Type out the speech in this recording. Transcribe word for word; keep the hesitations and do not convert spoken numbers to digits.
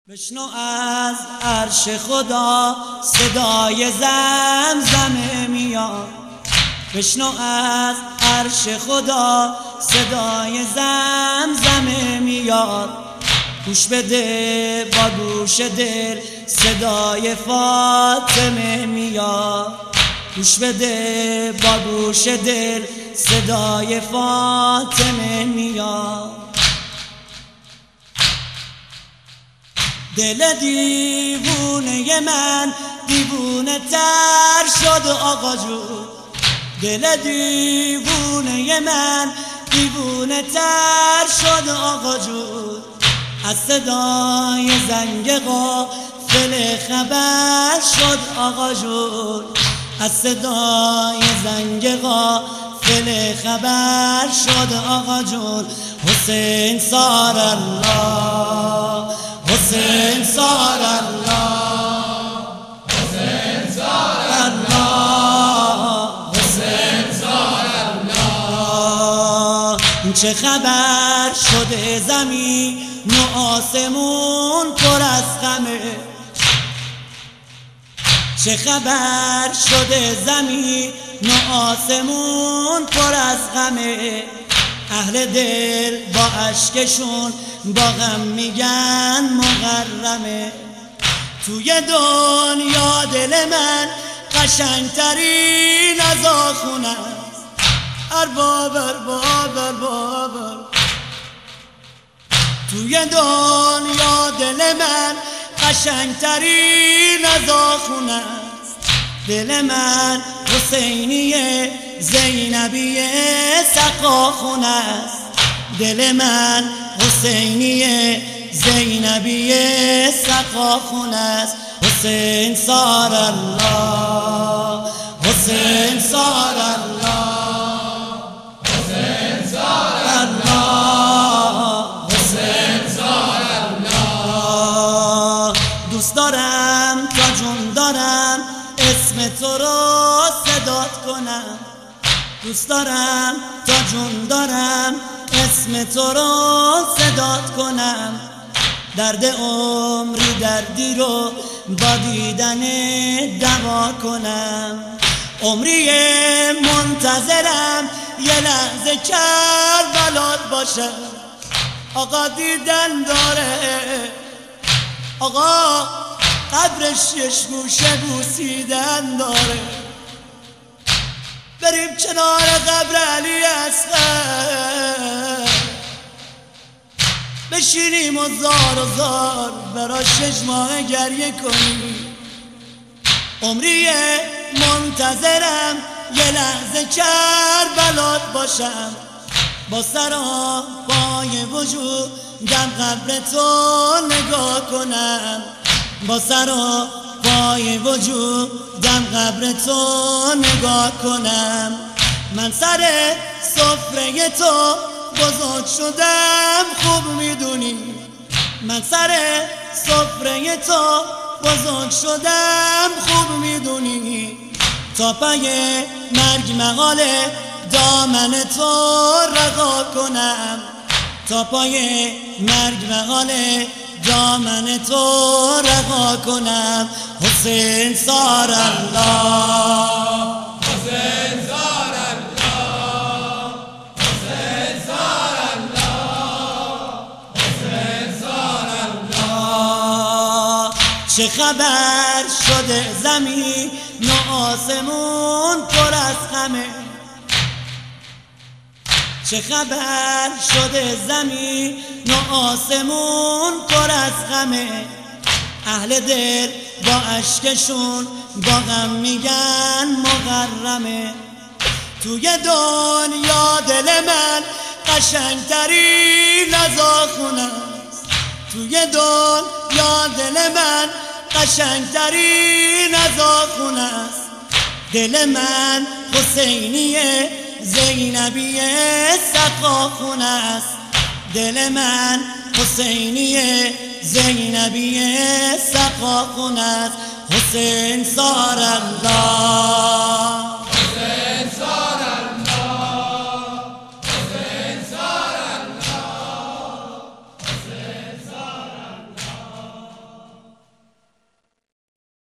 بشنو از عرش خدا صدای زمزمه میاد. بشنو از عرش خدا صدای زمزمه میاد. گوش بده با گوش دل صدای فاطمه میاد. گوش بده با گوش دل صدای فاطمه میاد. دل دیوونه من دیوونه تر شد آقا جون. دل دیوونه من دیوونه تر شد آقا جون. از صدای زنگ قافله خبر شد آقا جون. از صدای زنگ قافله خبر شد آقا جون. حسین سار الله، حسین سار الله، حسین سار الله، حسین سار الله. چه خبر شده زمین و آسمون پر از غمه. چه خبر شده زمین و آسمون پر از غمه. اهل دل با اشکشون با غم میگن مغرمه. توی دنیا دل من قشنگترین از آخونه است. ارباب ارباب ارباب. توی دنیا دل من قشنگترین از آخونه است. دل من حسینیه زینبیه سقاخونه است. دل من حسینیه زینبیه سقاخونه است. حسین سار الله، حسین سار الله، حسین سار الله، حسین سار الله. دوست دارم تا جون دارم اسم تو رو صدات کنم. دوست دارم تا جون دارم اسم تو رو صدات کنم. درد عمری دردی رو با دیدن دوا کنم. عمری منتظرم یه لحظه کربلات باشم. آقا دیدن داره، آقا قبرش شش گوشه بوسیدن داره. بریم کنار قبر علی اصغر بشینیم و زار و زار برا شش ماه گریه کنیم. عمری منتظرم یه لحظه کربلات باشم. با سرا پای وجودم قبر تو نگاه کنم. با سرا پای وجودم قبر تو نگاه کنم. من سر سفره تو بزرگ شدم خوب میدونی. من سر سفره تو بزرگ شدم خوب میدونی. تا پای مرگ مقاله دامن تو رها کنم. تا پای مرگ مقاله دامن تو رها کنم. حسین سار الله، حسین سار الله، حسین سار الله، حسین سار الله. چه خبر شده زمین و آسمون پر از غمه. چه خبر شده زمین و آسمون پر از غمه. اهل دل با اشکشون با غم میگن مغرمه. توی دنیا دل من قشنگترین از آخونه است. توی دنیا دل من قشنگترین از آخونه است. دل من حسینیه زینبیه سقاخونه است. دل من حسینیه زینبیه سقاخونه است. حسین سار الله.